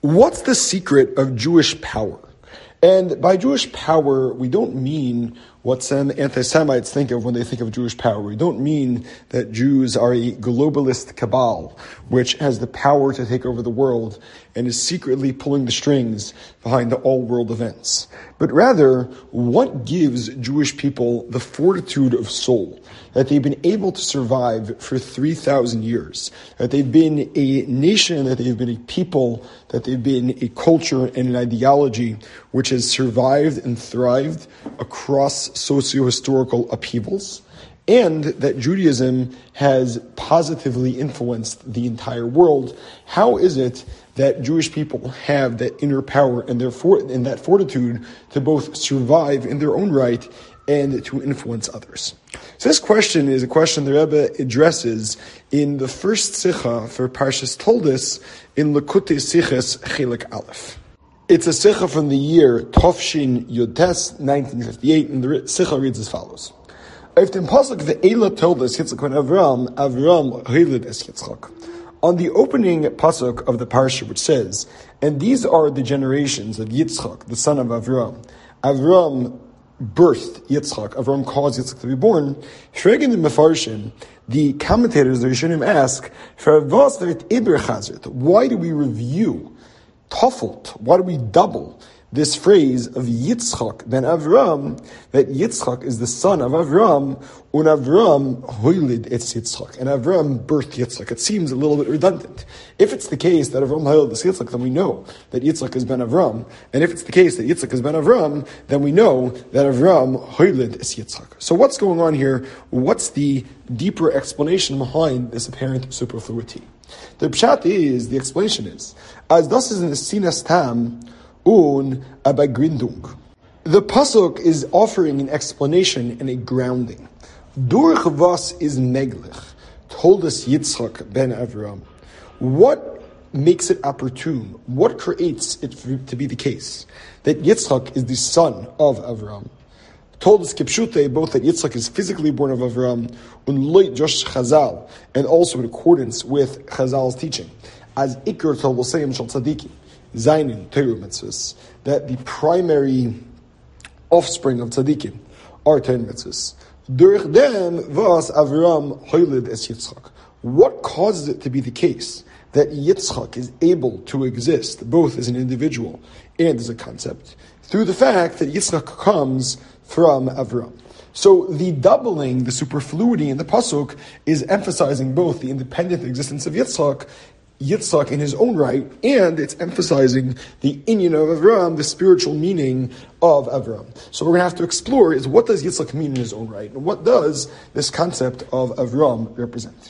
What's the secret of Jewish power? And by Jewish power, we don't mean what some anti-Semites think of when they think of Jewish power. We don't mean that Jews are a globalist cabal, which has the power to take over the world and is secretly pulling the strings behind all world events. But rather, what gives Jewish people the fortitude of soul that they've been able to survive for 3,000 years, that they've been a nation, that they've been a people, that they've been a culture and an ideology which has survived and thrived across socio-historical upheavals, and that Judaism has positively influenced the entire world. How is it that Jewish people have that inner power and that fortitude to both survive in their own right and to influence others? So this question is a question the Rebbe addresses in the first Sikha for Parshas Toldos in Likutei Sichos Chelik Aleph. It's a Sikha from the year Tovshin Yotes, 1958, and the Sikha reads as follows. On the opening pasuk of the parsha, which says, "And these are the generations of Yitzchak, the son of Avram. Avram birthed Yitzchak. Avram caused Yitzchak to be born." The commentators, the Rishonim, ask, why do we review Tafelt? Why do we double this phrase of Yitzchak ben Avram, that Yitzchak is the son of Avram, and Avram hoilid et Yitzchak, and Avram birthed Yitzchak? It seems a little bit redundant. If it's the case that Avram hoilid et Yitzchak, then we know that Yitzchak is ben Avram, and if it's the case that Yitzchak is ben Avram, then we know that Avram hoilid et Yitzchak. So what's going on here? What's the deeper explanation behind this apparent superfluity? The pshat is, the explanation is, as das is in the Sinas Tam, Begründung. The pasuk is offering an explanation and a grounding. Durch was is meglich, told us Yitzchak ben Avram. What makes it opportune? What creates it to be the case that Yitzchak is the son of Avram? Told us Kipshute both that Yitzchak is physically born of Avram, and loit Josh Chazal, and also in accordance with Chazal's teaching, as Iker Tolosayim Shal Tzadikim. Zainin, Torah mitzvahs, that the primary offspring of tzaddikim are Torah mitzvahs. Durch them was Avram hoilid es Yitzchak. What causes it to be the case that Yitzchak is able to exist both as an individual and as a concept? Through the fact that Yitzchak comes from Avram. So the doubling, the superfluity in the pasuk is emphasizing both the independent existence of Yitzchak in his own right, and it's emphasizing the inyan of Avram, the spiritual meaning of Avram. So we're going to have to explore is what does Yitzchak mean in his own right, and what does this concept of Avram represent?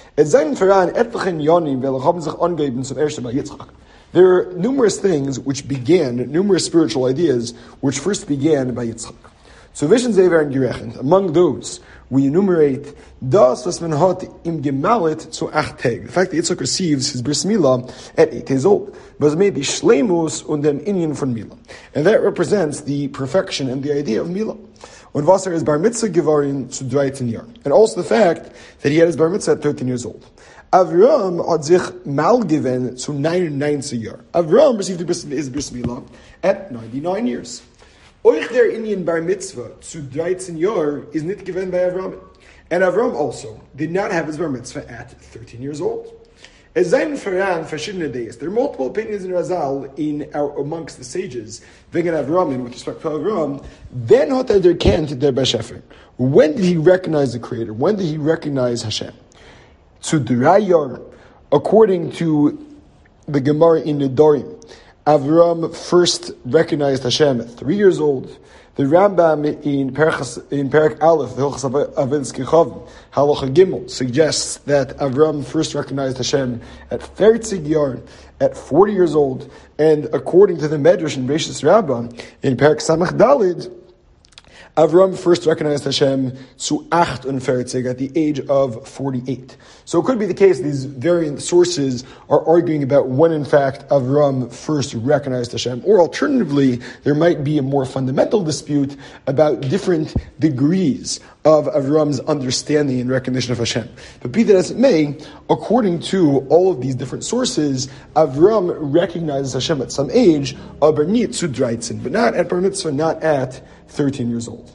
There are numerous things which began, numerous spiritual ideas which first began by Yitzchak. So Vision Zever and Gerechend, among those we enumerate das was man hat im gemalet zu 8 Tag. The fact that Yitzchak receives his bris milah at 8 years old, was maybe shleimus und dem inyan von milah, and that represents the perfection and the idea of milah. Und was is bar mitzvah geworden zu 13 Jahren, and also the fact that he had his bar mitzvah at 13 years old. Avram hat sich mal given zu 99 Jahren. Avram received his bris milah at 99 years. Euch der Inyan bar mitzvah zu 13 Jahr is not given by Avram. And Avram also did not have his bar mitzvah at 13 years old. As Zayin Faran verschiedene days, there are multiple opinions in Razal amongst the sages, wegen Avram, with respect to Avram, then hat der erkannt der Bashefer. When did he recognize the Creator? When did he recognize Hashem? Zu 3 Jahr, according to the Gemara in Nedarim, Avram first recognized Hashem at 3 years old. The Rambam in Perek Aleph, the Hilchos Avodas Kechavim, Halacha Gimel, suggests that Avram first recognized Hashem at 30 Yar, at 40 years old, and according to the Medrash in Beishas Rabbah, in Perek Samach Dalid, Avram first recognized Hashem zu 48 at the age of 48. So it could be the case these variant sources are arguing about when in fact Avram first recognized Hashem, or alternatively, there might be a more fundamental dispute about different degrees of Avram's understanding and recognition of Hashem. But be that as it may, according to all of these different sources, Avram recognizes Hashem at some age, but not at Bar Mitzvah, not at 13 years old.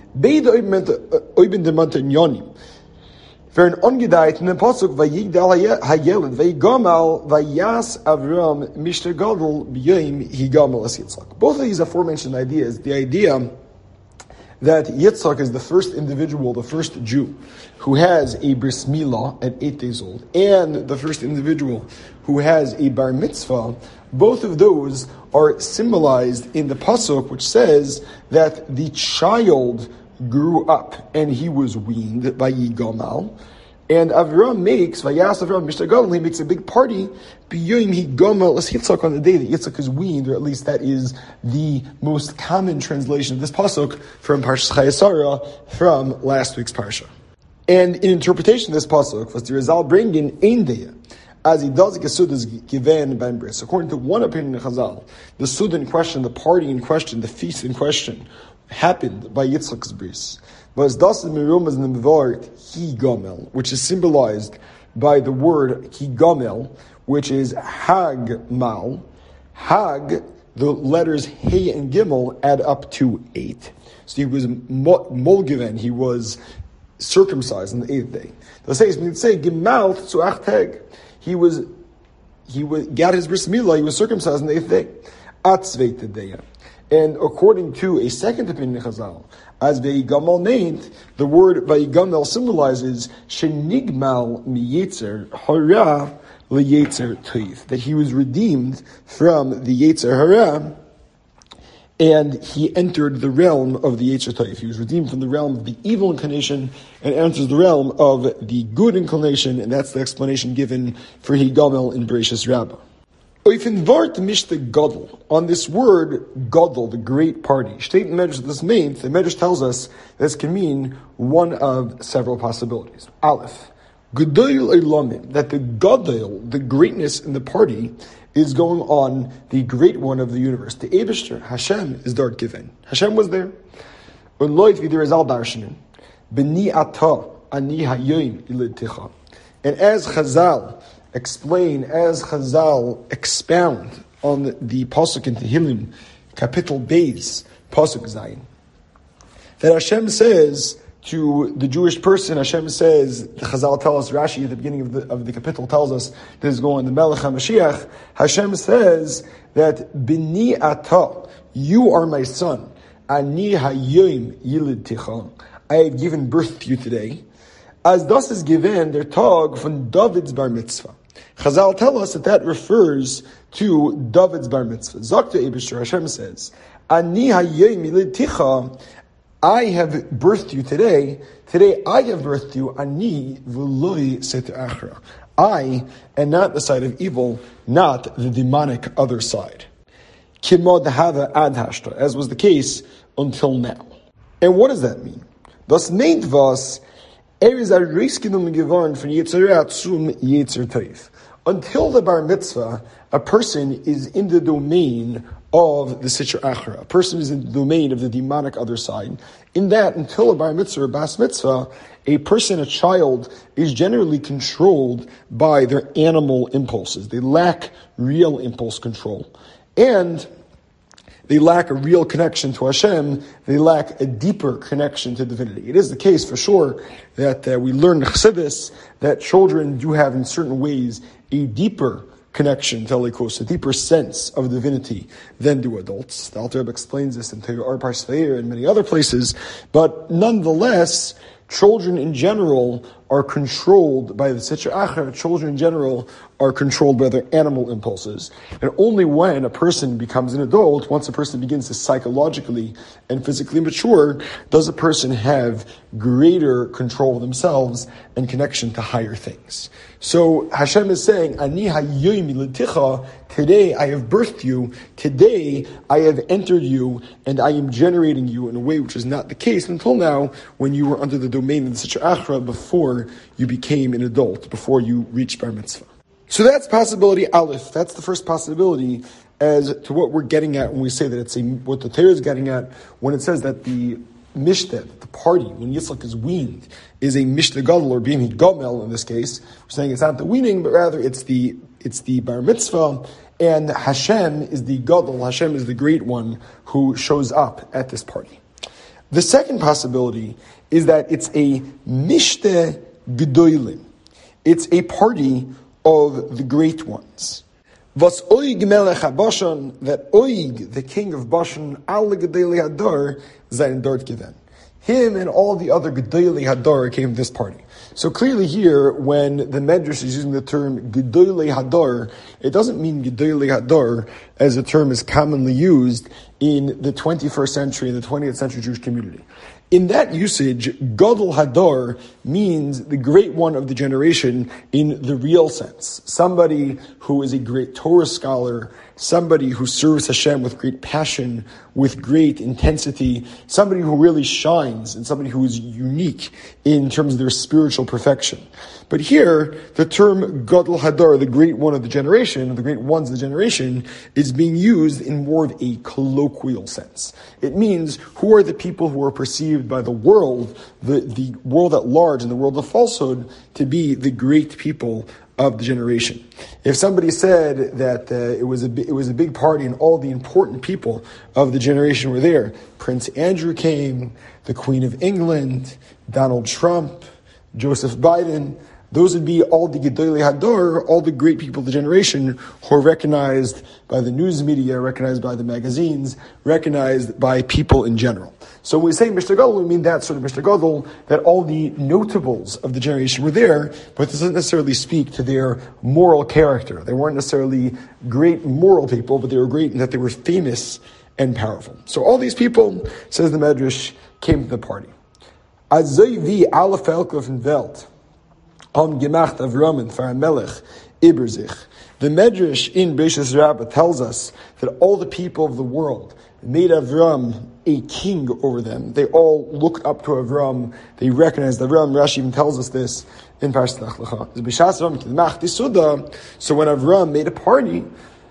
Very ungedeit in the pasuk vayigdal hayeled vayigamal vayas Avram mishter gadol b'yom higamal as Yitzchak. Both of these aforementioned ideas, the idea that Yitzchak is the first individual, the first Jew, who has a bris milah at 8 days old, and the first individual who has a bar mitzvah, both of those are symbolized in the pasuk, which says that the child grew up and he was weaned by Yigamal, and Avram makes Vayas Avram Mishter Gadol. He makes a big party b'yom Yigamal as Yitzchak, on the day that Yitzchak is weaned, or at least that is the most common translation of this pasuk from Parshas Chayesara from last week's parsha. And in interpretation of this pasuk, was the Rizal bringing ein deya, as he does get is given by bris. According to one opinion of Chazal, the Sud in question, the party in question, the feast in question, happened by Yitzchak's bris. But das is merumas in the Mevart Higamel, which is symbolized by the word Higamel, which is Hag-mal. Hag, the letters He and Gimel add up to 8. So he was molgiven, he was circumcised on the 8th day. The says when you say Gimal Tzuach Teg, he got his bris milah, he was circumcised on the 8th day. Atzveit Deya. And according to a second opinion of Chazal, as Vayigamal named, the word Vayigamal symbolizes Shenigmal miyetzer hara liyetzer toiv, that he was redeemed from the yetzer hara, and he entered the realm of the yetzer toiv. He was redeemed from the realm of the evil inclination and enters the realm of the good inclination, and that's the explanation given for Higamel in Bereshis Rabbah. On this word, gadol, the great party, State Medrash this means, the Medrash tells us this can mean one of several possibilities. Aleph, Gedoil Elamim, that the gadol, the greatness in the party, is going on the great one of the universe. The Eibishter, Hashem, is dart given. Hashem was there. Unloit v'dirizal darshanin, b'ni ata ani hayoim iliticha. And as Chazal expound on the pasuk in Tehillim, capital Beis, pasuk Zayin, that Hashem says to the Jewish person, Hashem says, the Chazal tell us, Rashi at the beginning of the capital tells us, this is going the Melech HaMashiach, Hashem says that, B'ni ata, you are my son, ani hayoim yilidticha, I have given birth to you today, as das is given their tag from David's bar mitzvah. Chazal tell us that refers to David's bar mitzvah. Zakta Eibishter, Hashem says, Ani hayoim yilidticha, I have birthed you today. Today I have birthed you. Ani v'loi set achra. I, and not the side of evil, not the demonic other side. Kimod hava ad hashta, as was the case until now. And what does that mean? Das meint was, is a riskinum gewarn von Yetzerat zum Yetzer Toiv. Until the bar mitzvah, a person is in the domain of the Sitra Achra. A person is in the domain of the demonic other side. In that, until a bar mitzvah or bas mitzvah, a person, a child, is generally controlled by their animal impulses. They lack real impulse control. And they lack a real connection to Hashem. They lack a deeper connection to divinity. It is the case, for sure, that we learn in Chassidus that children do have, in certain ways, a deeper connection to Elikos, a deeper sense of divinity than do adults. The Alter Rebbe explains this in Torah Parshas Vayera and many other places. But nonetheless, children in general are controlled by the Sitra Achra. Children in general are controlled by their animal impulses. And only when a person becomes an adult, once a person begins to psychologically and physically mature, does a person have greater control of themselves and connection to higher things. So Hashem is saying, Ani hayoim militicha, today I have birthed you, today I have entered you, and I am generating you in a way which is not the case until now, when you were under the domain of the Sitra Achra before you became an adult, before you reached bar mitzvah. So that's possibility Aleph. That's the first possibility as to what we're getting at when we say that it's what the Torah is getting at when it says that the Mishte, the party, when Yitzchak is weaned, is a Mishte Gadol, or being Gomel in this case. We're saying it's not the weaning, but rather it's the Bar Mitzvah, and Hashem is the Gadol, Hashem is the great one who shows up at this party. The second possibility is that it's a Mishte Gedolim. It's a party of the great ones. Was Oig Melech HaBashan, that Oig, the king of Bashan, al Gedolei Hadar, seinen dort gewen. Him and all the other Gedolei Hadar came to this party. So clearly here, when the Medrash is using the term Gedolei Hadar, it doesn't mean Gedolei Hadar as a term is commonly used in the 21st century and the 20th century Jewish community. In that usage, Gadol Hadar means the great one of the generation in the real sense. Somebody who is a great Torah scholar, somebody who serves Hashem with great passion, with great intensity, somebody who really shines, and somebody who is unique in terms of their spiritual perfection. But here, the term Gadol Hadar, the great one of the generation, the great ones of the generation, is being used in more of a colloquial sense. It means who are the people who are perceived by the world, the world at large and the world of falsehood, to be the great people of the generation. If somebody said that it was a big party and all the important people of the generation were there, Prince Andrew came, the Queen of England, Donald Trump, Joseph Biden, those would be all the Gedolei Hadar, all the great people of the generation who are recognized by the news media, recognized by the magazines, recognized by people in general. So when we say Mishte Gadol, we mean that sort of Mishte Gadol, that all the notables of the generation were there, but this doesn't necessarily speak to their moral character. They weren't necessarily great moral people, but they were great in that they were famous and powerful. So all these people, says the Medrash, came to the party. Azoi wie alle Völker von Welt gemacht Avram for Melech über sich. The Medrash in Beishas Rabbah tells us that all the people of the world made Avram a king over them. They all looked up to Avram. They recognized Avram. Rashi even tells us this in Parashat Lech Lecha. So when Avram made a party,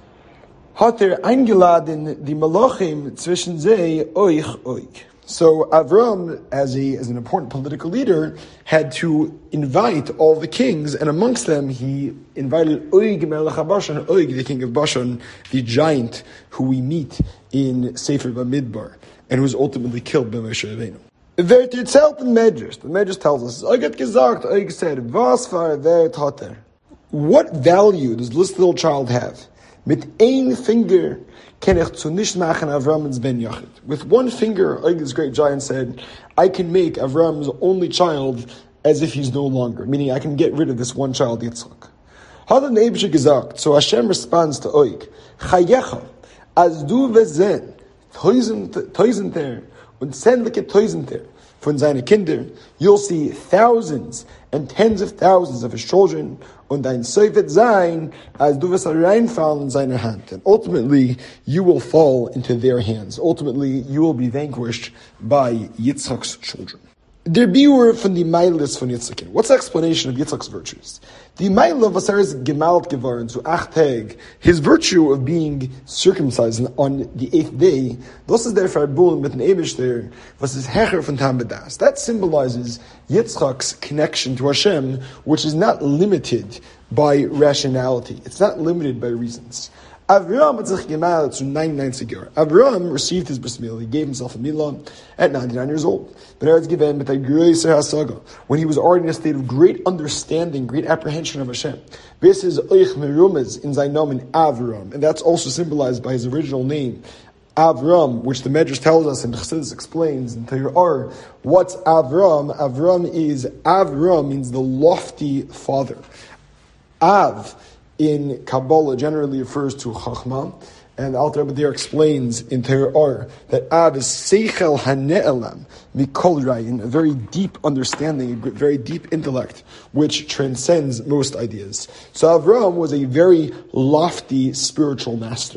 hat eingeladen die Malachim zwischen sie euch. So Avram, as an important political leader, had to invite all the kings, and amongst them he invited Oig Melech HaBashan, Oig, the king of Bashan, the giant who we meet in Sefer Bamidbar, and who was ultimately killed by Moshe Rabbeinu. The Medrash tells us, Oig hat gesagt, Oig said, was war hat What value does this little child have? Mit ein Finger kann ich zu nicht machen Avram's ben Yachid. With one finger, like this great giant said, I can make Avram's only child as if he's no longer. Meaning, I can get rid of this one child, Yitzchak. Hat der Eibusher gesagt, so Hashem responds to Oig, Chayecha, as du vezen, tausender, und zendliche tausender, von seine Kinder, you'll see thousands and tens of thousands of his children, und dein Sof wird sein, als du wirst reinfallen in seiner Hand. And ultimately, you will fall into their hands. Ultimately, you will be vanquished by Yitzchak's children. Der Biur von die Meiles von Yitzchak. What's the explanation of Yitzchak's virtues? Die Meile, was is gemalt geworden zu 8 Tag, his virtue of being circumcised on the 8th day, das ist der Verbund mit dem Eibishter, was is Hecher von Tam B'das. That symbolizes Yitzchak's connection to Hashem, which is not limited by rationality. It's not limited by reasons. Avram hat sich gemacht zu 99 Jahren. Avram received his bris milah. He gave himself a milah at 99 years old. But it was given with a größer hasaga, when he was already in a state of great understanding, great apprehension of Hashem. This is oich merumez in sein Namen Avram, and that's also symbolized by his original name, Avram, which the Medrash tells us and Chassidus explains in Torah. What's Avram? Avram means the lofty father. Av in Kabbalah generally refers to Chachma, and Alter Rebbe there explains in Torah that Av is Seichel HaNe'elam Mikol Rayin, a very deep understanding, a very deep intellect, which transcends most ideas. So Avram was a very lofty spiritual master.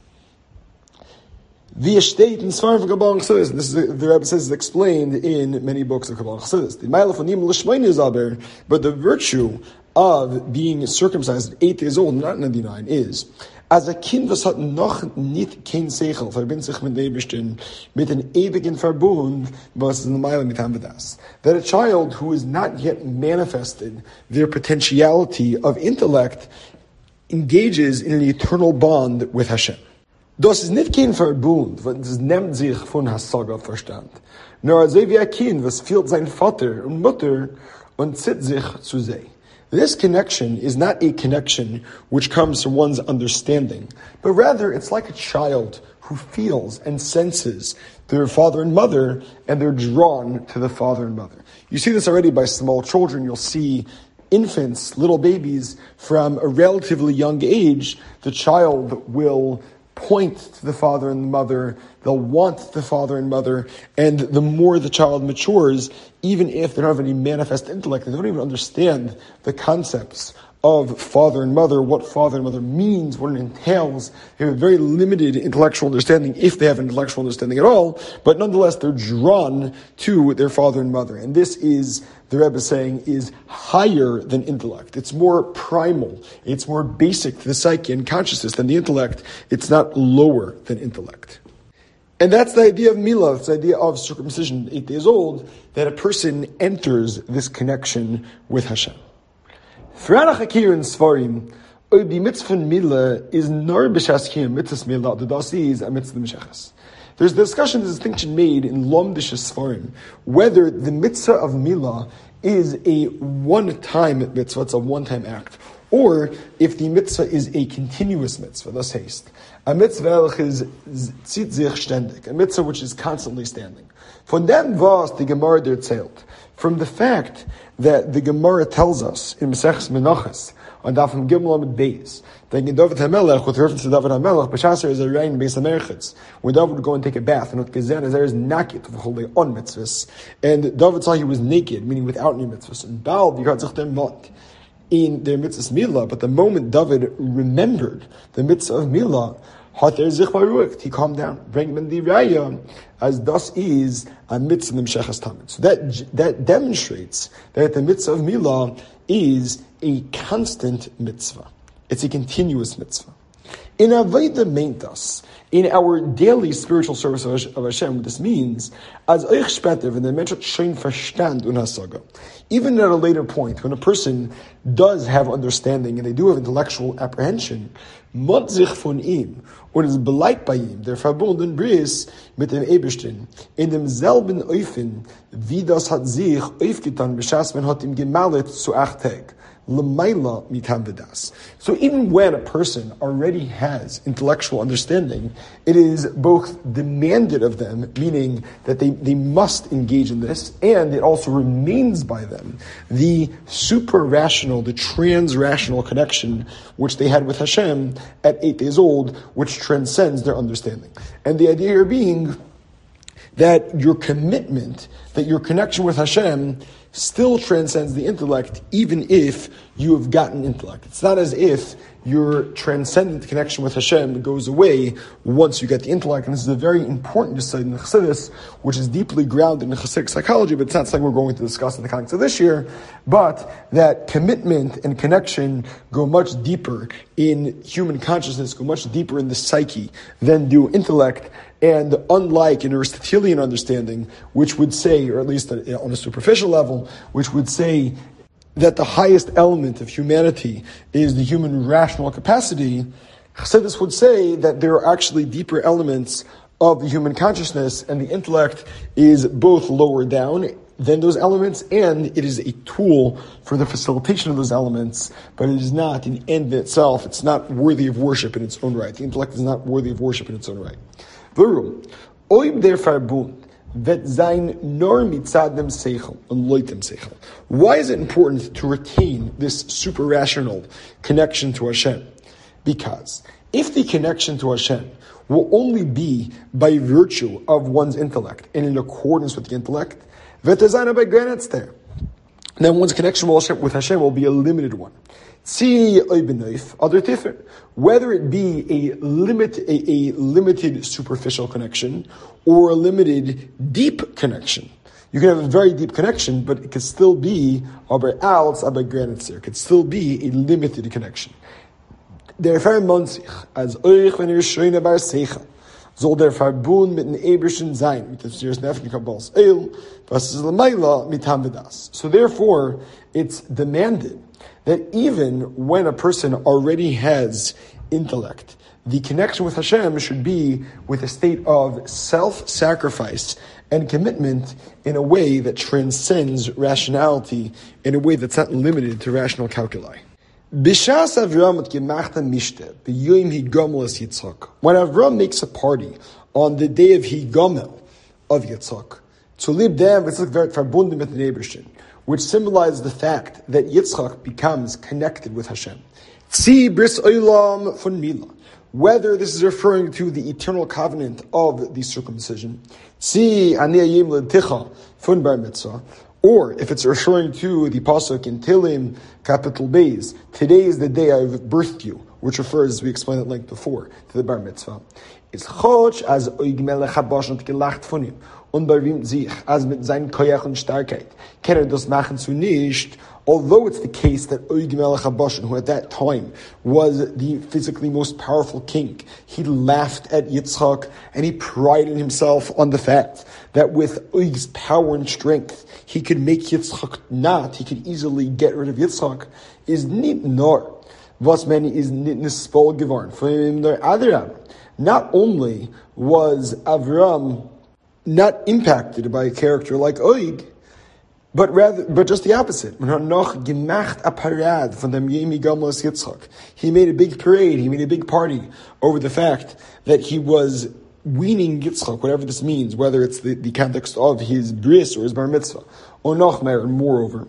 The estate in Sfarim of Kabbalah Chassidus, this is the Rebbe says is explained in many books of Kabbalah Chassidus. The Ma'ila Fonim L'Shmein is aber, but the virtue of being circumcised at 8 days old, not 99, is As a Kind, was hat noch nicht kein Seichel, verbindet sich mit Nebestehen, mit an ewigen Verbund, was in the Meile mit Hamvedas. That a child who is not yet manifested their potentiality of intellect engages in an eternal bond with Hashem. Das ist nicht kein Verbund, was nimmt sich von Hasaga Verstand. Nur als wie ein Kind, was fühlt sein Vater und Mutter und zieht sich zu sie. This connection is not a connection which comes from one's understanding, but rather it's like a child who feels and senses their father and mother, and they're drawn to the father and mother. You see this already by small children. You'll see infants, little babies, from a relatively young age. The child will point to the father and the mother, they'll want the father and mother, and the more the child matures, even if they don't have any manifest intellect, they don't even understand the concepts of father and mother, what father and mother means, what it entails. They have a very limited intellectual understanding, if they have an intellectual understanding at all, but nonetheless they're drawn to their father and mother. And this is, the Rebbe is saying, is higher than intellect. It's more primal. It's more basic to the psyche and consciousness than the intellect. It's not lower than intellect. And that's the idea of milah, it's the idea of circumcision, 8 days old, that a person enters this connection with Hashem. Throughout Hakir and Svarim, the mitzvah milah is nor b'shaskim mitzvah milah, the dasi is a mitzvah mishachas. There's a discussion, there's a distinction made in Lomdish Svarim, whether the mitzvah of milah is a one-time mitzvah, it's a one-time act, or if the mitzvah is a continuous mitzvah, thus haste. A mitzvah is zieht sich ständig, a mitzvah which is constantly standing. Von dem was the Gemara der zählt, from the fact that the Gemara tells us in Maseches Menachos on Dafim Gimel Amud Beis that in David HaMelech, with reference to David HaMelech, B'Shaser is a rein Beis HaMerchitz, when David would go and take a bath, and what Gezen is there is naked v'cholei on mitzvahs, and David saw he was naked, meaning without any mitzvahs, and Baal v'yikrat zich dem mot in their mitzvahs milah, but the moment David remembered the mitzvah of milah, he calmed down. Bring him the raya, as thus is a mitzvah nimshechas tamid. So that demonstrates that the mitzvah of milah is a constant mitzvah. It's a continuous mitzvah. In avodah meintas, in our daily spiritual service of Hashem, what this means, as euch später, wenn der Mensch hat schön Verstand und Hasaga, even at a later point, when a person does have understanding and they do have intellectual apprehension, mod sich von ihm und ist beleit bei ihm, der verbunden bris mit dem Ebersten, in demselben Eufen, wie das hat sich aufgetan, beschas man hat ihm gemalet zu 8 Tag. L'mayla mitam v'das. So even when a person already has intellectual understanding, it is both demanded of them, meaning that they must engage in this, and it also remains by them the super-rational, the trans-rational connection which they had with Hashem at 8 days old, which transcends their understanding. And the idea here being that your commitment, that your connection with Hashem still transcends the intellect, even if you have gotten intellect. It's not as if your transcendent connection with Hashem goes away once you get the intellect. And this is a very important insight in the Chassidus, which is deeply grounded in Chassidic psychology, but it's not something we're going to discuss in the context of this year. But that commitment and connection go much deeper in human consciousness, go much deeper in the psyche than do intellect. And unlike an Aristotelian understanding, which would say, or at least on a superficial level, which would say that the highest element of humanity is the human rational capacity, Chassidus would say that there are actually deeper elements of the human consciousness, and the intellect is both lower down than those elements, and it is a tool for the facilitation of those elements, but it is not an end in itself. It's not worthy of worship in its own right. The intellect is not worthy of worship in its own right. Warum? Oib der Verbund wird sein nur mitzad dem Seichel und leut dem Seichel. Why is it important to retain this super-rational connection to Hashem? Because if the connection to Hashem will only be by virtue of one's intellect and in accordance with the intellect, wird sein bei Grenetz there. Then one's connection with Hashem will be a limited one. Whether it be a limited superficial connection or a limited deep connection. You can have a very deep connection, but it could still be it could still be a limited connection. Der Fahrmann sich, als euch, wenn ihr schöne Bar Secha, soll der Verbund mit den Eberschen sein, mit dem Sirius Nefesh Kabbal's Eil, was ist Lamaila mit Hamvedas. So therefore, it's demanded that even when a person already has intellect, the connection with Hashem should be with a state of self-sacrifice and commitment in a way that transcends rationality, in a way that's not limited to rational calculi. Bishas Avram at Gemachta Mishte, B'yoyim Higomel es Yitzchak. When Avram makes a party on the day of Higomel of Yitzchak, to live them verbunden mit den Ebersten, which symbolizes the fact that Yitzchak becomes connected with Hashem. Tzi bris olam von Mila. Whether this is referring to the eternal covenant of the circumcision, Tzi aniyayim l'ticha von bar mitzvah, or if it's referring to the pasuk in Tehillim, capital Beis, today is the day I've birthed you, which refers, as we explained at length before, to the bar mitzvah. Is choch as oig melech habosh und gelacht von ihm, und berühmt sich, als mit seinen Koyach und Starkheit, kann das machen zu nicht, although it's the case that Oig Melech HaBashan, who at that time was the physically most powerful king, he laughed at Yitzchak and he prided himself on the fact that with Oig's power and strength, he could make Yitzchak not, he could easily get rid of Yitzchak, is nit nor, was many is nit nispol gewarn, von ihm der Adram. Not only was Avram not impacted by a character like Oig, but just the opposite. He made a big parade, he made a big party over the fact that he was weaning Yitzchak, whatever this means, whether it's the context of his bris or his bar mitzvah. And moreover,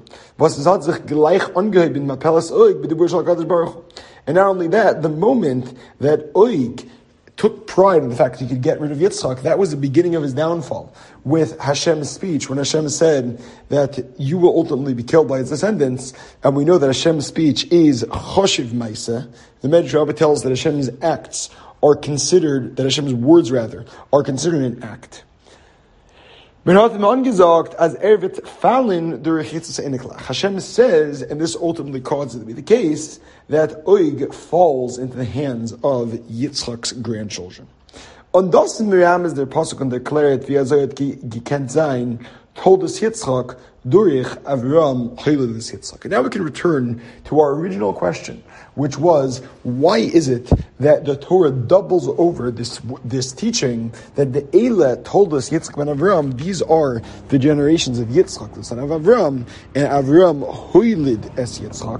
and not only that, the moment that Oig took pride in the fact that he could get rid of Yitzchak, that was the beginning of his downfall. With Hashem's speech, when Hashem said that you will ultimately be killed by his descendants, and we know that Hashem's speech is choshiv maisa, the Medrash Rabbah tells that Hashem's acts are considered, that Hashem's words rather, are considered an act. Hashem says, and this ultimately causes it to be the case, that Oig falls into the hands of Yitzchak's grandchildren. Und das Miriam is der Pasuk und erklärt, wie soll gekent sein, told us Yitzchak, durch Avram heiled us Yitzchak. And now we can return to our original question, which was, why is it that the Torah doubles over this teaching that the Eila told us Yitzchak ben Avram, these are the generations of Yitzchak, the son of Avram, and Avram hoilid es Yitzchak.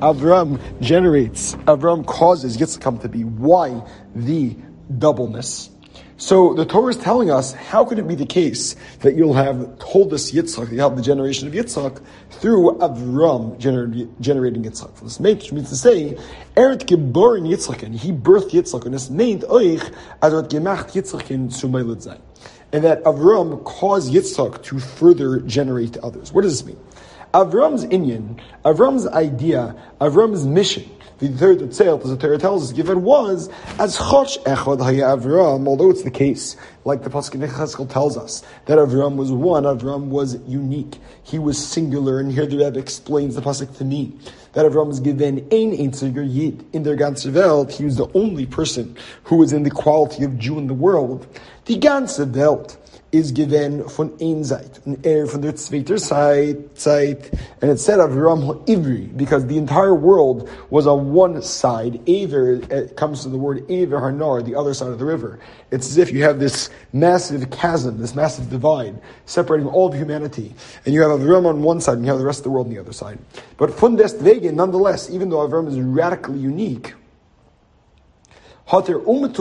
Avram causes Yitzchak to be. Why the doubleness? So the Torah is telling us, how could it be the case that you'll have told us Yitzchak, you have the generation of Yitzchak, through Avram generating Yitzchak? This means to say, Eret geboren Yitzchakin, he birthed Yitzchak, and this meant Oich, as eret gemacht Yitzchakin sumaylid zayin. And that Avram caused Yitzchak to further generate others. What does this mean? Avram's inyan, Avram's idea, Avram's mission, the third itself, as the Torah tells us, given was as chosh echad haya Avram. Although it's the case, like the pasuk in Cheskel tells us, that Avram was one, Avram was unique, he was singular, and here the Rebbe explains the pasuk to me that Avram was given ein einziger Yid in der ganze Welt. He was the only person who was in the quality of Jew in the world. Die ganze Welt is given von ein Zeit, von der zweiter Zeit, and it said Avram Ivri, because the entire world was on one side. Aver, it comes to the word Aver Hanar, the other side of the river. It's as if you have this massive chasm, this massive divide, separating all of humanity, and you have Avram on one side, and you have the rest of the world on the other side. But von deswegen, nonetheless, even though Avram is radically unique, he would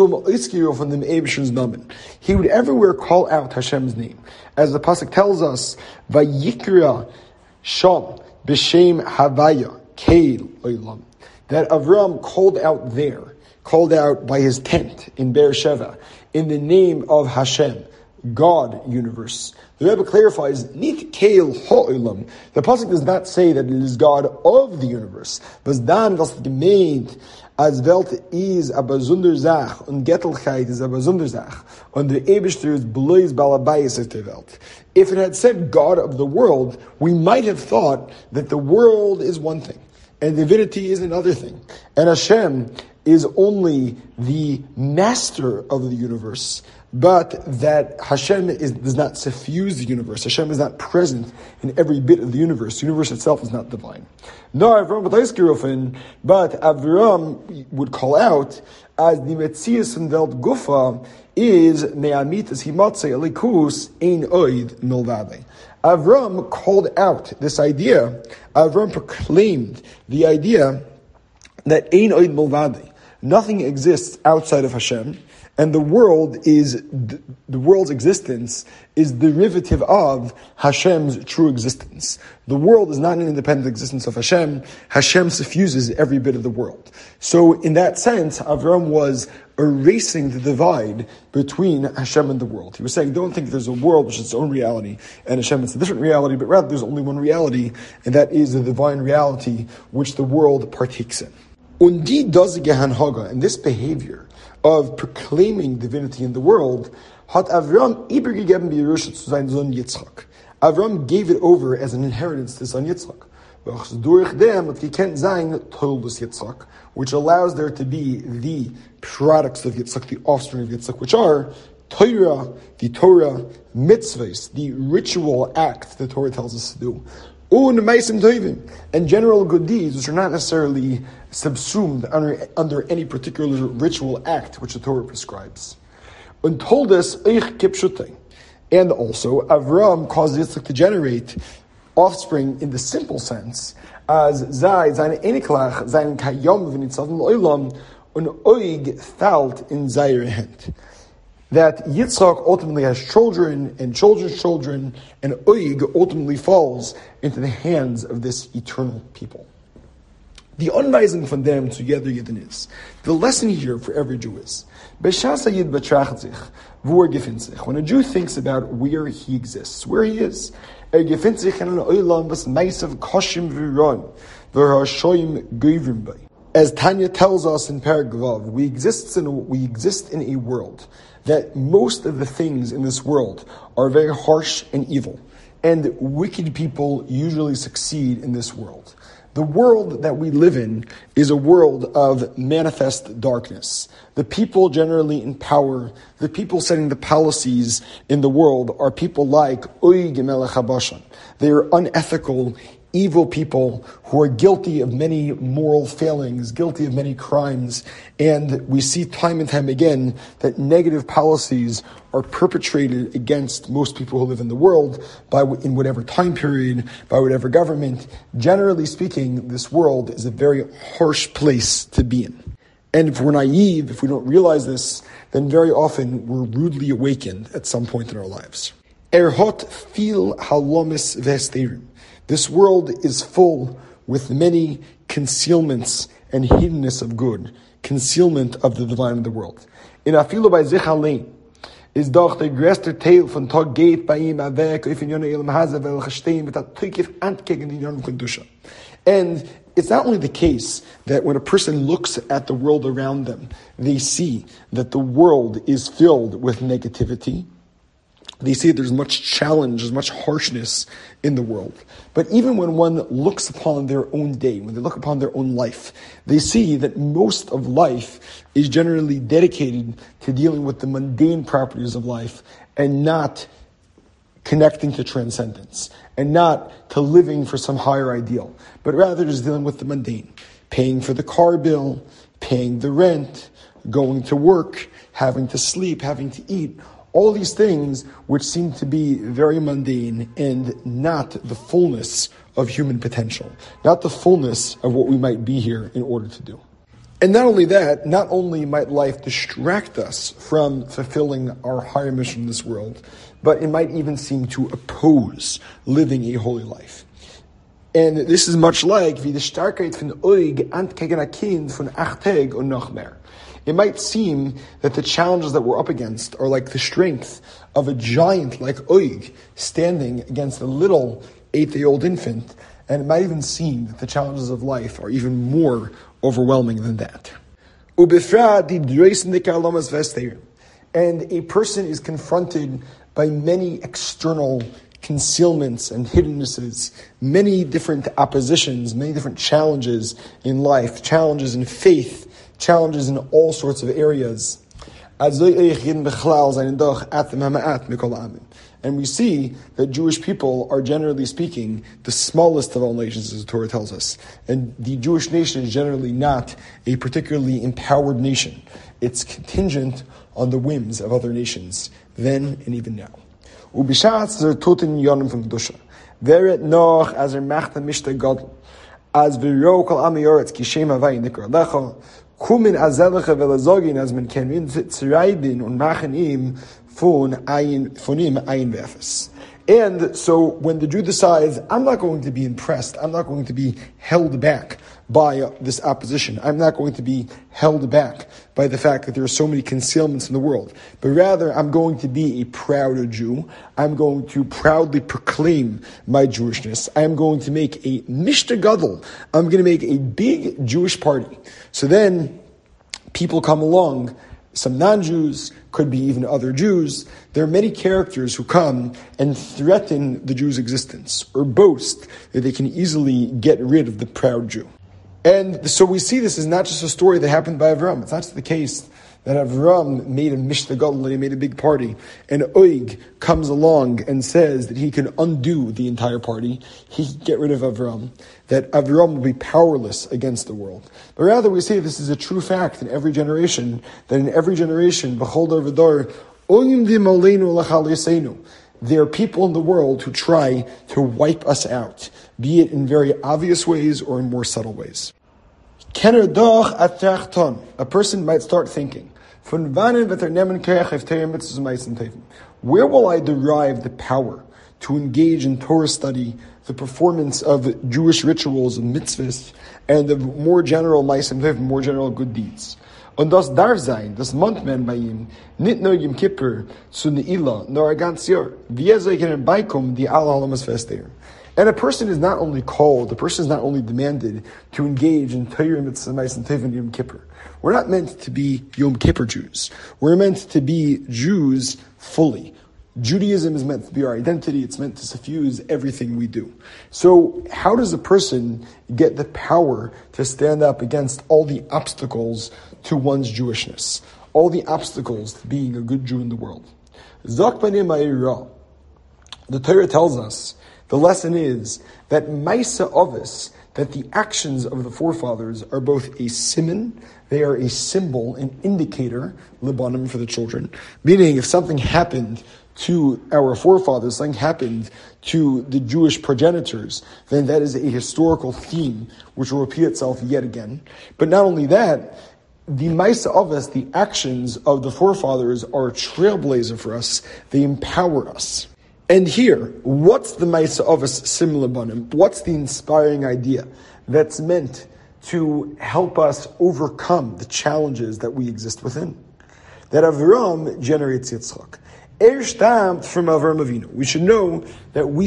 everywhere call out Hashem's name. As the pasuk tells us, Vayikra Sham B'Shem Havaya Keil Olam, that Avram called out by his tent in Beersheba, in the name of Hashem, God, universe. The Rebbe clarifies, Nit Keil Ha'olam. The pasuk does not say that it is God of the universe. Was dann was gemeint, as Welt is a besonder Zach, und Gettelkeit is a besonder Zach, und der Eibishter is blois balabayis of der Welt. If it had said God of the world, we might have thought that the world is one thing, and divinity is another thing. And Hashem is only the master of the universe, but that Hashem does not suffuse the universe. Hashem is not present in every bit of the universe. The universe itself is not divine. No, Avram but Avram would call out as the Metzias and Welt Gufa is Me'amitas Himatze Elikus Ein Oid Milvade. Avram called out this idea. Avram proclaimed the idea that Ein Oid Milvade, nothing exists outside of Hashem, and the world's existence is derivative of Hashem's true existence. The world is not an independent existence of Hashem. Hashem suffuses every bit of the world. So in that sense, Avram was erasing the divide between Hashem and the world. He was saying, don't think there's a world which is its own reality, and Hashem is a different reality, but rather there's only one reality, and that is the divine reality which the world partakes in. Und die dazige Hanhaga, and this behavior of proclaiming divinity in the world, hat Avram übergegeben b'Yerusha zu seinem Sohn Yitzchak. Avram gave it over as an inheritance to his son Yitzchak. Durch dem hat gekent sein Toldus Yitzchak, which allows there to be the products of Yitzchak, the offspring of Yitzchak, which are Torah, the Torah, mitzvahs, the ritual act the Torah tells us to do, and general good deeds, which are not necessarily subsumed under any particular ritual act which the Torah prescribes. And told us, and also Avram caused Yitzchak to generate offspring in the simple sense, as Zai, seine Eniklach, sein Kayom v'nitzav l'olam, und Oig falt in seiner Hand. That Yitzchak ultimately has children and children's children, and Oig ultimately falls into the hands of this eternal people. The Anweisung von dem zu jeder Yidin is, the lesson here for every Jew is, B'shas Yid betracht sich, wo gefindt sich. When a Jew thinks about where he exists, where he is, gefindt sich in an Olam was meisav koshim v'ron, v'hashoyim gevrim bei. As Tanya tells us in Perek Vav, we exist in a world that most of the things in this world are very harsh and evil, and wicked people usually succeed in this world. The world that we live in is a world of manifest darkness. The people generally in power, the people setting the policies in the world are people like Oig Melech HaBashan. They are unethical, evil people who are guilty of many moral failings, guilty of many crimes, and we see time and time again that negative policies are perpetrated against most people who live in the world in whatever time period, by whatever government. Generally speaking, this world is a very harsh place to be in. And if we're naive, if we don't realize this, then very often we're rudely awakened at some point in our lives. Erhot fil halomis v'hesterim. This world is full with many concealments and hiddenness of good, concealment of the divine in the world. In afilu by zich allein is doch der größte Teil von Tag geht bei ihm weg, if in yone elam haza vel gestein mit dat tukif antgegen in yone kedusha. And it's not only the case that when a person looks at the world around them, they see that the world is filled with negativity. They see that there's much challenge, there's much harshness in the world. But even when one looks upon their own day, when they look upon their own life, they see that most of life is generally dedicated to dealing with the mundane properties of life and not connecting to transcendence and not to living for some higher ideal, but rather just dealing with the mundane, paying for the car bill, paying the rent, going to work, having to sleep, having to eat. All these things which seem to be very mundane and not the fullness of human potential, not the fullness of what we might be here in order to do. And not only that, not only might life distract us from fulfilling our higher mission in this world, but it might even seem to oppose living a holy life. And this is much like wie die Starkheit von Oig gegen ein Kind von 8 Tagen und noch mehr. It might seem that the challenges that we're up against are like the strength of a giant like Oig standing against a little 8-day-old infant, and it might even seem that the challenges of life are even more overwhelming than that. And a person is confronted by many external concealments and hiddennesses, many different oppositions, many different challenges in life, challenges in faith, challenges in all sorts of areas. And we see that Jewish people are, generally speaking, the smallest of all nations, as the Torah tells us. And the Jewish nation is generally not a particularly empowered nation. It's contingent on the whims of other nations, then and even now. Veret noch as machta mishta gadol, as v'ro kol am yoretz ki shem havai nikra lecha, kumin azelecha velazogin as men kenvin tziraydin und machenim von im ayin v'efes. And so when the Jew decides, I'm not going to be impressed, I'm not going to be held back by this opposition, I'm not going to be held back by the fact that there are so many concealments in the world, but rather I'm going to be a proud Jew, I'm going to proudly proclaim my Jewishness, I'm going to make a mishta gadol, I'm going to make a big Jewish party. So then people come along, some non-Jews, could be even other Jews. There are many characters who come and threaten the Jew's existence or boast that they can easily get rid of the proud Jew. And so we see this is not just a story that happened by Avram. It's not just the case that Avram made a mishta gadol, he made a big party, and Oig comes along and says that he can undo the entire party, he can get rid of Avram, that Avram will be powerless against the world. But rather we say this is a true fact in every generation, that in every generation, b'chol dar v'dar, oyim dimaleinu l'chal yisenu. There are people in the world who try to wipe us out, be it in very obvious ways or in more subtle ways. A person might start thinking, where will I derive the power to engage in Torah study, the performance of Jewish rituals and mitzvahs, and of more general ma'asim tov, more general good deeds? Und das darf sein, das meint man bei ihm, nicht nur Yom Kippur zu Ne'ilah, nor ein ganzes Jahr. Wie soll ich herbeikommen, die alle Halamas feststehen? And a person is not only called, a person is not only demanded to engage in Torah mitzvahs and Tov and Yom Kippur. We're not meant to be Yom Kippur Jews. We're meant to be Jews fully. Judaism is meant to be our identity. It's meant to suffuse everything we do. So how does a person get the power to stand up against all the obstacles to one's Jewishness? All the obstacles to being a good Jew in the world? The Torah tells us, the lesson is that Maisa Ovis, that the actions of the forefathers are both a siman, they are a symbol, an indicator, libanim for the children. Meaning, if something happened to our forefathers, something happened to the Jewish progenitors, then that is a historical theme which will repeat itself yet again. But not only that, the Maisa Ovis, the actions of the forefathers, are a trailblazer for us. They empower us. And here, what's the Maisa Ovis Sim Labanim? What's the inspiring idea that's meant to help us overcome the challenges that we exist within? That Avram generates Yitzchak. Stammed from Avram Avinu. We should know that we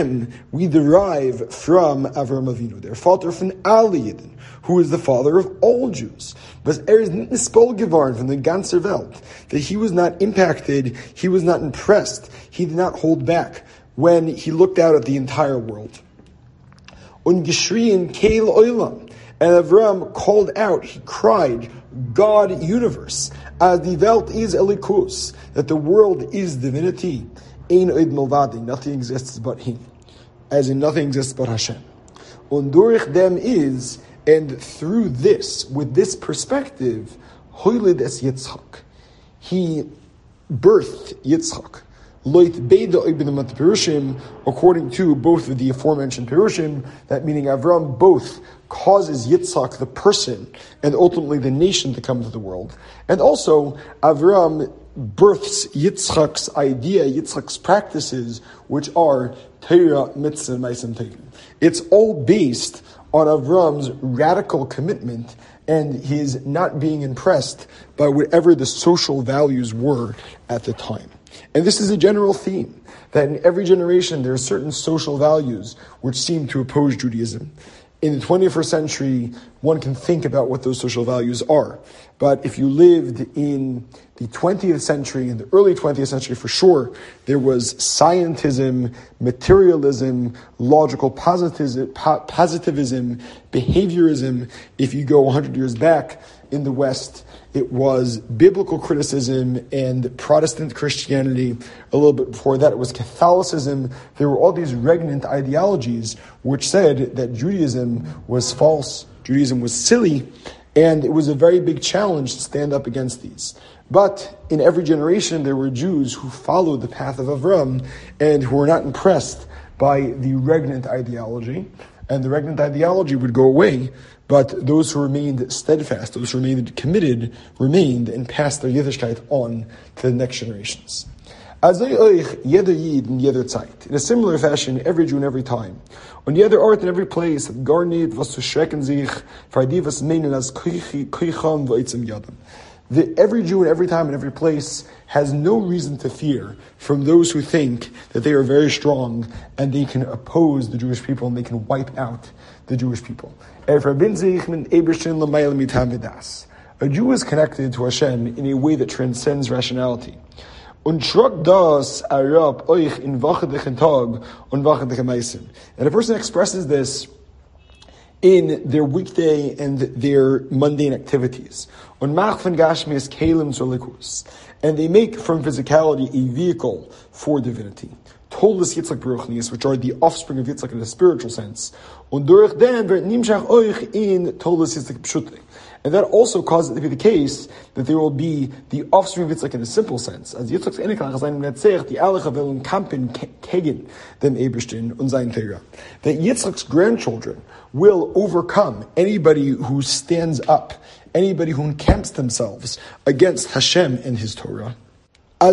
derive from Avram Avinu, their father from Ali Yidden, who is the father of all Jews. But is nispol gevarn from the ganzer Welt, that he was not impacted, he was not impressed, he did not hold back when he looked out at the entire world. Und geschrien keil oilam, and Avram called out, he cried, God universe, as the Welt is elikus, that the world is divinity, ein oid milvadi, nothing exists but him, as in nothing exists but Hashem. Und durch dem is, and through this, with this perspective, hoylid es Yitzchak, he birthed Yitzchak. Loit beida ibn Perushim, according to both of the aforementioned Perushim, that meaning Avram both causes Yitzchak, the person, and ultimately the nation to come into the world. And also, Avram births Yitzchak's idea, Yitzchak's practices, which are Torah, Mitzvah, Ma'asim Tovim. It's all based on Avram's radical commitment and his not being impressed by whatever the social values were at the time. And this is a general theme, that in every generation there are certain social values which seem to oppose Judaism. In the 21st century, one can think about what those social values are. But if you lived in the 20th century, in the early 20th century for sure, there was scientism, materialism, logical positivism, behaviorism. If you go 100 years back, in the West, it was biblical criticism and Protestant Christianity. A little bit before that, it was Catholicism. There were all these regnant ideologies which said that Judaism was false, Judaism was silly, and it was a very big challenge to stand up against these. But in every generation, there were Jews who followed the path of Avram and who were not impressed by the regnant ideology. And the regnant ideology would go away, but those who remained steadfast, those who remained committed, remained and passed their Yiddishkeit on to the next generations. In a similar fashion, every Jew in every time. On the other art in every place, gar nicht was zu schrecken sich, für die was meinen als koicham v'oitzim yadam. Every Jew in every time and every place has no reason to fear from those who think that they are very strong and they can oppose the Jewish people and they can wipe out the Jewish people. A Jew is connected to Hashem in a way that transcends rationality. And a person expresses this in their weekday and their mundane activities. And they make from physicality a vehicle for divinity. Toldus Yitzchak Beruchnius, which are the offspring of Yitzchak in a spiritual sense. And that also causes it to be the case that there will be the offspring of Yitzchak in a simple sense. As Yitzchak's Enekach is ein Netzech, die Alecha will kampen kegen dem Eberstein und sein Teira. That Yitzchak's grandchildren will overcome anybody who stands up, anybody who encamps themselves against Hashem and His Torah. Like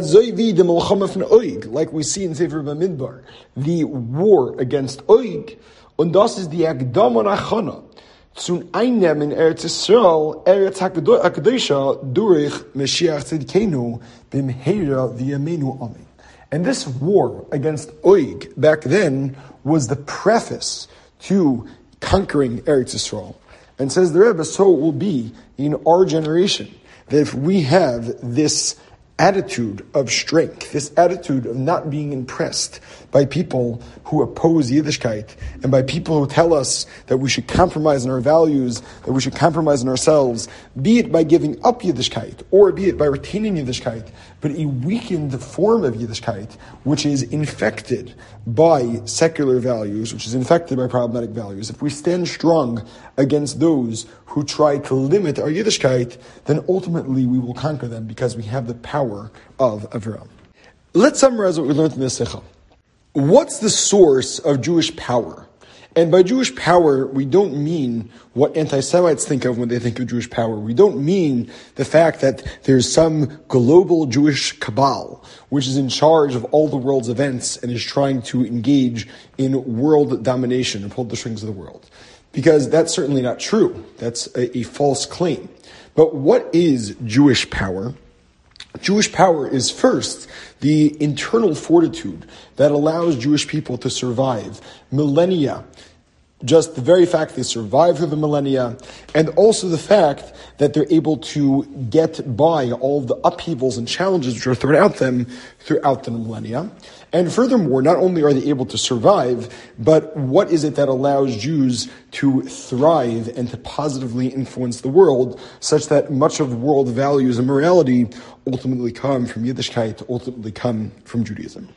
we see in Sefer Bamidbar, the war against Oig, und das ist die Akdam und Achana, zum Einnehmen Eretz Yisrael, Eretz HaKadosha, durch Mashiach Tzidkenu, b'mheira v'yameinu amen. And this war against Oig back then was the preface to conquering Eretz Yisrael. And says the Rebbe, so it will be in our generation, that if we have this attitude of strength, this attitude of not being impressed by people who oppose Yiddishkeit and by people who tell us that we should compromise on our values, that we should compromise on ourselves, be it by giving up Yiddishkeit or be it by retaining Yiddishkeit, but a weakened form of Yiddishkeit which is infected by secular values, which is infected by problematic values. If we stand strong against those who try to limit our Yiddishkeit, then ultimately we will conquer them because we have the power of Avram. Let's summarize what we learned in this Sikha. What's the source of Jewish power? And by Jewish power, we don't mean what anti-Semites think of when they think of Jewish power. We don't mean the fact that there's some global Jewish cabal which is in charge of all the world's events and is trying to engage in world domination and pull the strings of the world. Because that's certainly not true. That's a false claim. But what is Jewish power? Jewish power is first the internal fortitude that allows Jewish people to survive millennia. Just the very fact they survive through the millennia, and also the fact that they're able to get by all the upheavals and challenges which are thrown at them throughout the millennia. And furthermore, not only are they able to survive, but what is it that allows Jews to thrive and to positively influence the world, such that much of world values and morality ultimately come from Yiddishkeit, ultimately come from Judaism.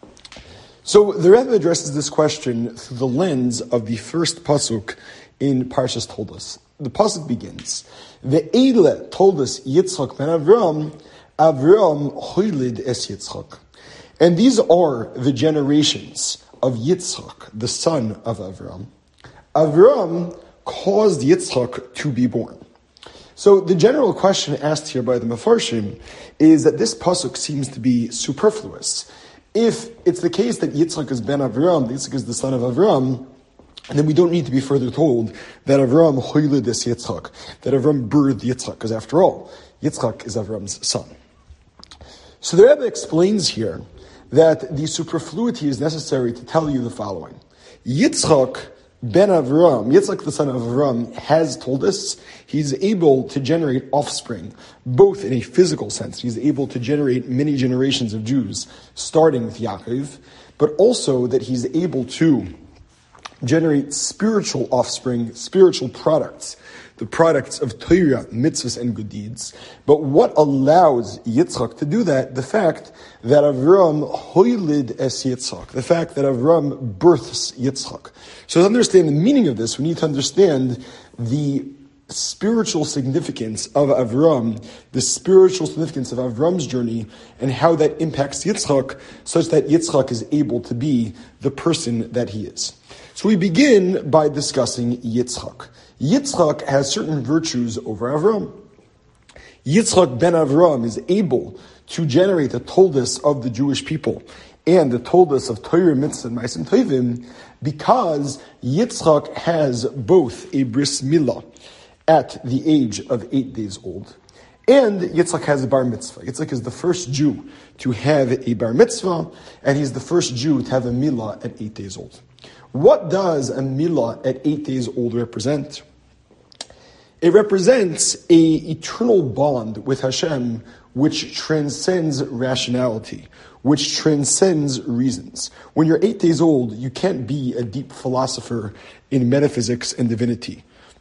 So the Rebbe addresses this question through the lens of the first pasuk in Parshas Toldos. The pasuk begins, "Ve'ele Toldos Yitzchak ben Avram, Avram hoilid es Yitzchak." And these are the generations of Yitzchak, the son of Avram. Avram caused Yitzchak to be born. So the general question asked here by the Mefarshim is that this pasuk seems to be superfluous. If it's the case that Yitzchak is ben Avram, Yitzchak is the son of Avram, then we don't need to be further told that Avram hoiled es Yitzchak, that Avram birthed Yitzchak, because after all, Yitzchak is Avram's son. So the Rebbe explains here that the superfluity is necessary to tell you the following. Yitzchak ben Avram, Yitzchak the son of Avram, has told us he's able to generate offspring, both in a physical sense. He's able to generate many generations of Jews, starting with Yaakov, but also that he's able to generate spiritual offspring, spiritual products, the products of Torah, mitzvahs, and good deeds. But what allows Yitzchak to do that? The fact that Avram hoilid es Yitzchak, the fact that Avram births Yitzchak. So to understand the meaning of this, we need to understand the spiritual significance of Avram, the spiritual significance of Avram's journey, and how that impacts Yitzchak, such that Yitzchak is able to be the person that he is. So we begin by discussing Yitzchak. Yitzchak has certain virtues over Avram. Yitzchak ben Avram is able to generate the Toldos of the Jewish people and the Toldos of Torah, Mitzvah, and Ma'asim Tovim, because Yitzchak has both a bris milah at the age of 8 days old, and Yitzchak has a bar mitzvah. Yitzchak is the first Jew to have a bar mitzvah, and he's the first Jew to have a milah at 8 days old. What does a milah at 8 days old represent? It represents an eternal bond with Hashem which transcends rationality, which transcends reasons. When you're 8 days old, you can't be a deep philosopher in metaphysics and divinity.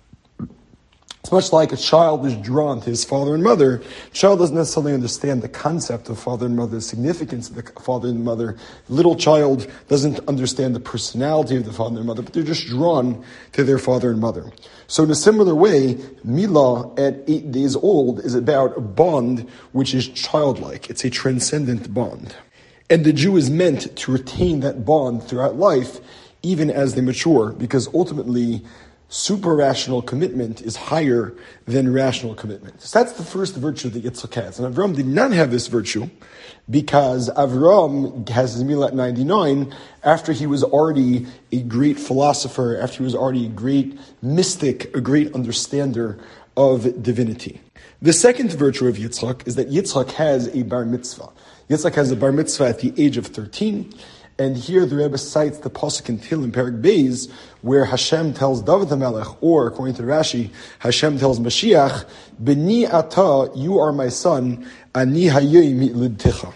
It's much like a child is drawn to his father and mother. The child doesn't necessarily understand the concept of father and mother, the significance of the father and mother. The little child doesn't understand the personality of the father and mother, but they're just drawn to their father and mother. So in a similar way, Milah at 8 days old is about a bond which is childlike. It's a transcendent bond. And the Jew is meant to retain that bond throughout life, even as they mature, because ultimately super-rational commitment is higher than rational commitment. So that's the first virtue that Yitzchak has. And Avram did not have this virtue because Avram has his milah at 99 after he was already a great philosopher, after he was already a great mystic, a great understander of divinity. The second virtue of Yitzchak is that Yitzchak has a bar mitzvah. Yitzchak has a bar mitzvah at the age of 13. And here the Rebbe cites the pasuk in Tehillim Perek Beis, where Hashem tells David HaMelech, or according to Rashi, Hashem tells Mashiach, B'ni ata, you are my son, ani hayom yilidtecha.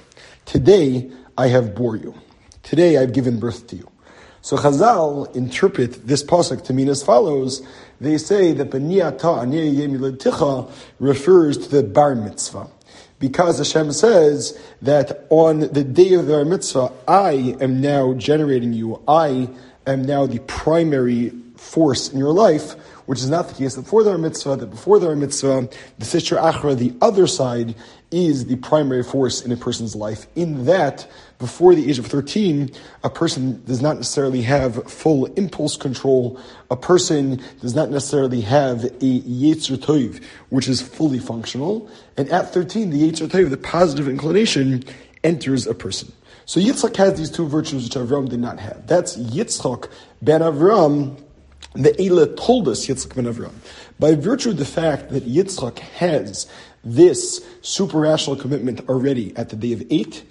Today I have bore you. Today I've given birth to you. So Chazal interpret this pasuk to mean as follows. They say that B'ni ata, ani hayom yilidtecha refers to the bar mitzvah. Because Hashem says that on the day of the mitzvah, I am now generating you. I am now the primary force in your life, which is not the case before the mitzvah. That before the mitzvah, the Sitra Achra, the other side, is the primary force in a person's life. In that, before the age of 13, a person does not necessarily have full impulse control. A person does not necessarily have a Yetzer Tov, which is fully functional. And at 13, the Yetzer Tov, the positive inclination, enters a person. So Yitzchak has these two virtues which Avram did not have. That's Yitzchak ben Avram. The Eila told us Yitzchak ben Avram. By virtue of the fact that Yitzchak has this super-rational commitment already at the day of 8,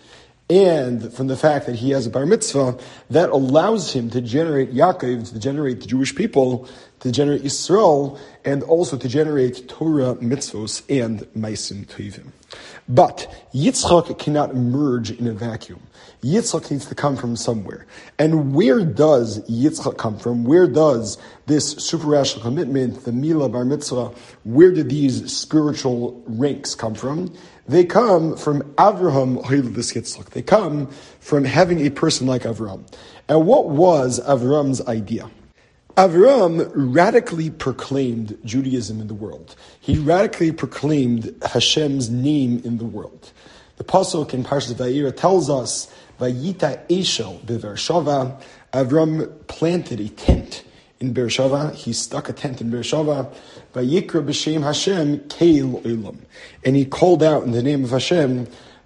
and from the fact that he has a bar mitzvah, that allows him to generate Yaakov, to generate the Jewish people, to generate Yisrael, and also to generate Torah, mitzvos, and Ma'asim Tovim. But Yitzchak cannot emerge in a vacuum. Yitzchak needs to come from somewhere. And where does Yitzchak come from? Where does this super-rational commitment, the Milah Bar Mitzvah, where did these spiritual ranks come from? They come from Avraham Hoilidus Yitzchak. They come from having a person like Avram. And what was Avram's idea? Avram radically proclaimed Judaism in the world. He radically proclaimed Hashem's name in the world. The pasuk in Parshas Vayera tells us, Vayita Eshel beVe'ershava. Avram planted a tent in Beersheva. He stuck a tent in Beersheva. Vayikra b'shem Hashem Keil Olam. And he called out in the name of Hashem,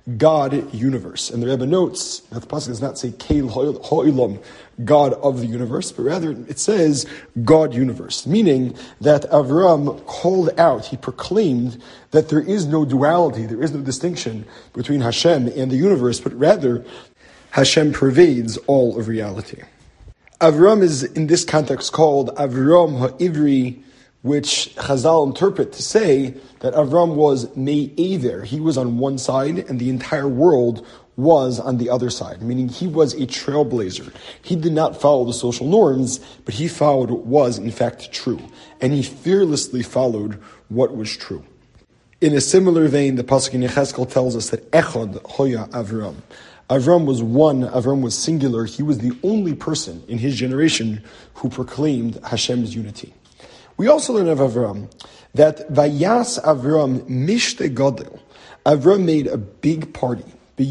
God universe. And the Rebbe notes that the pasuk does not say Keil Ha'olam, God of the universe, but rather it says God universe, meaning that Avram called out, he proclaimed that there is no duality, there is no distinction between Hashem and the universe, but rather Hashem pervades all of reality. Avram is in this context called Avram Ha'ivri which Chazal interpret to say that Avram was me'aver. He was on one side and the entire world was on the other side, meaning he was a trailblazer. He did not follow the social norms, but he followed what was in fact true. And he fearlessly followed what was true. In a similar vein, the Pasuk in Yechezkel tells us that Echad Hoya Avram. Avram was one, Avram was singular. He was the only person in his generation who proclaimed Hashem's unity. We also learn of Avram that Vayas Avram Mishte Gadol. Avram made a big party on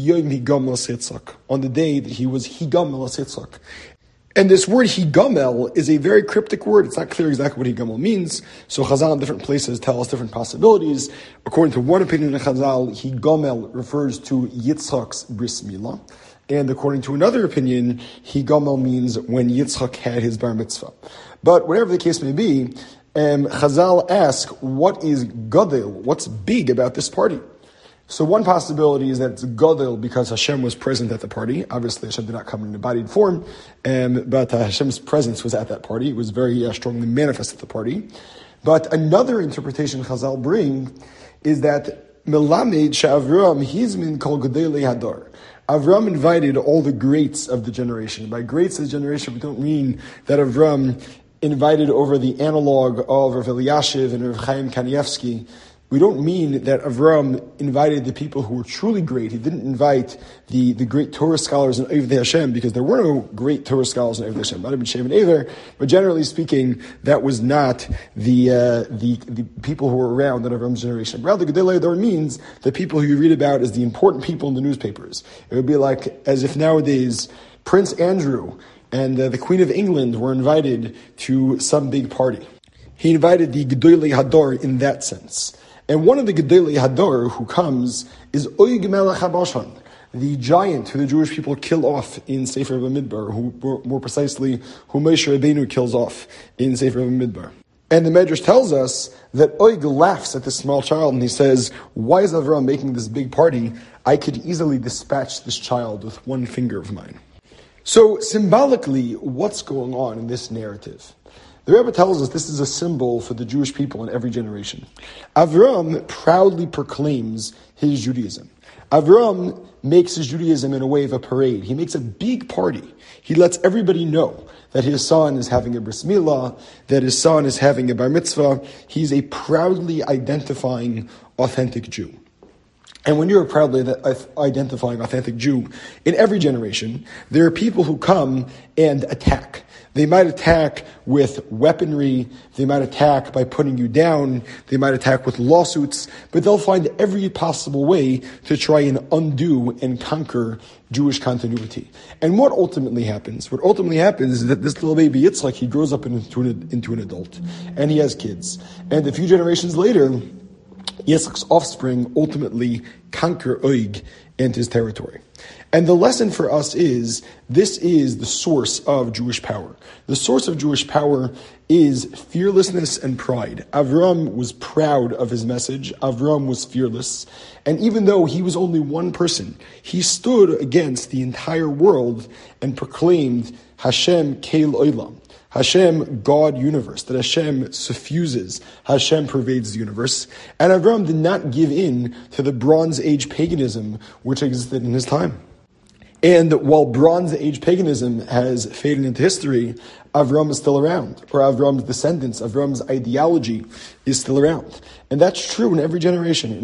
the day that he was Higamel Asitzak. And this word Higamel is a very cryptic word. It's not clear exactly what Higamel means. So Chazal in different places tell us different possibilities. According to one opinion in Chazal, Higamel refers to Yitzchak's bris milah. And according to another opinion, Higamel means when Yitzchak had his bar mitzvah. But whatever the case may be, Chazal ask, what is Gadol? What's big about this party? So one possibility is that it's Gadol because Hashem was present at the party. Obviously, Hashem did not come in embodied form, but Hashem's presence was at that party. It was very strongly manifest at the party. But another interpretation Chazal bring is that Melamed she'Avram hizmin kol Gadolei Hadar. Avram invited all the greats of the generation. By greats of the generation, we don't mean that Avram invited over the analog of Rav Eliashiv and Rav Chaim Kanievsky. We don't mean that Avram invited the people who were truly great. He didn't invite the great Torah scholars in Ovdei Hashem, because there were no great Torah scholars in Ovdei Hashem, not even Shem and Aver, but generally speaking, that was not the people who were around in Avram's generation. Rather, Gadolei Hador means the people who you read about as the important people in the newspapers. It would be like as if nowadays Prince Andrew and the Queen of England were invited to some big party. He invited the Gadolei Hador in that sense. And one of the Gedolei Hador who comes is Oig Melech HaBashan, the giant who the Jewish people kill off in Sefer Bamidbar, who more precisely, who Moshe Rabbeinu kills off in Sefer Bamidbar. And the Medrash tells us that Oig laughs at this small child and he says, why is Avram making this big party? I could easily dispatch this child with one finger of mine. So symbolically, what's going on in this narrative? The Rebbe tells us this is a symbol for the Jewish people in every generation. Avram proudly proclaims his Judaism. Avram makes his Judaism in a way of a parade. He makes a big party. He lets everybody know that his son is having a bris milah, that his son is having a bar mitzvah. He's a proudly identifying authentic Jew. And when you're a proudly identifying authentic Jew, in every generation, there are people who come and attack. They might attack with weaponry, they might attack by putting you down, they might attack with lawsuits, but they'll find every possible way to try and undo and conquer Jewish continuity. And what ultimately happens? What ultimately happens is that this little baby Yitzchak, he grows up into an adult, and he has kids. And a few generations later, Yitzchak's offspring ultimately conquer Oig and his territory. And the lesson for us is, this is the source of Jewish power. The source of Jewish power is fearlessness and pride. Avram was proud of his message. Avram was fearless. And even though he was only one person, he stood against the entire world and proclaimed Hashem Keil Olam. Hashem, God universe, that Hashem suffuses, Hashem pervades the universe. And Avram did not give in to the Bronze Age paganism which existed in his time. And while Bronze Age paganism has faded into history, Avram is still around, or Avram's descendants, Avram's ideology is still around. And that's true in every generation,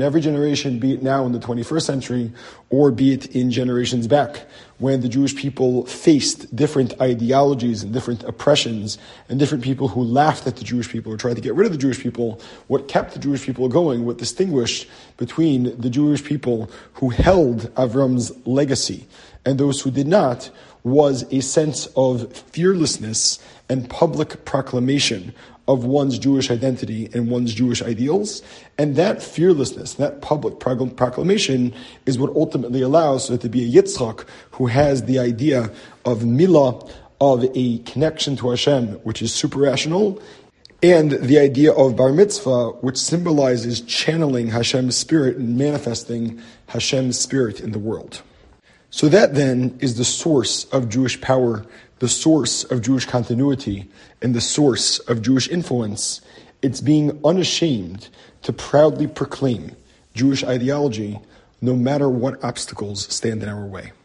be it now in the 21st century, or be it in generations back, when the Jewish people faced different ideologies and different oppressions, and different people who laughed at the Jewish people or tried to get rid of the Jewish people. What kept the Jewish people going, what distinguished between the Jewish people who held Avram's legacy and those who did not, was a sense of fearlessness and public proclamation of one's Jewish identity and one's Jewish ideals. And that fearlessness, that public proclamation is what ultimately allows there to be a Yitzchak who has the idea of milah, of a connection to Hashem, which is super rational, and the idea of bar mitzvah, which symbolizes channeling Hashem's spirit and manifesting Hashem's spirit in the world. So that then is the source of Jewish power, the source of Jewish continuity, and the source of Jewish influence. It's being unashamed to proudly proclaim Jewish ideology no matter what obstacles stand in our way.